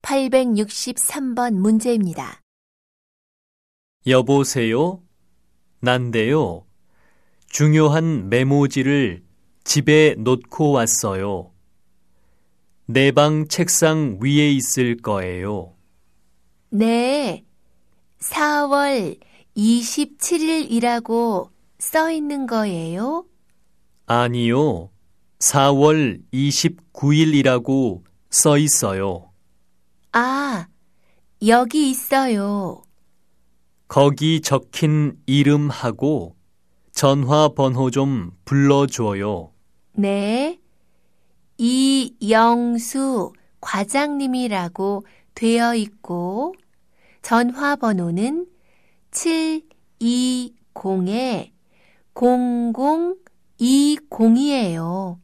863번 문제입니다. 여보세요? 난데요. 중요한 메모지를 집에 놓고 왔어요. 내 방 책상 위에 있을 거예요. 네, 4월 27일이라고 써 있는 거예요? 아니요. 4월 29일이라고 써 있어요. 아, 여기 있어요. 거기 적힌 이름하고 전화번호 좀 불러줘요. 네, 이영수 과장님이라고 되어 있고 전화번호는 720-0020이에요.